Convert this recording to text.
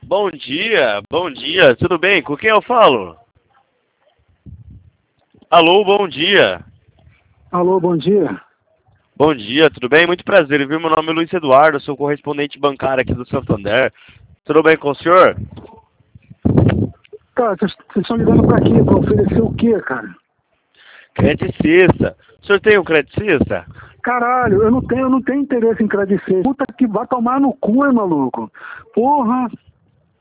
bom dia, tudo bem? Com quem eu falo? Alô, bom dia. Alô, bom dia. Bom dia, tudo bem? Muito prazer, viu? Meu nome é Luiz Eduardo, sou correspondente bancário aqui do Santander. Tudo bem com o senhor? Cara, vocês estão ligando pra quê? Pra oferecer o quê, cara? Creticista. O senhor tem um creticista? Caralho, eu não tenho interesse em crédito. Puta que vai tomar no cu, hein, maluco? Porra!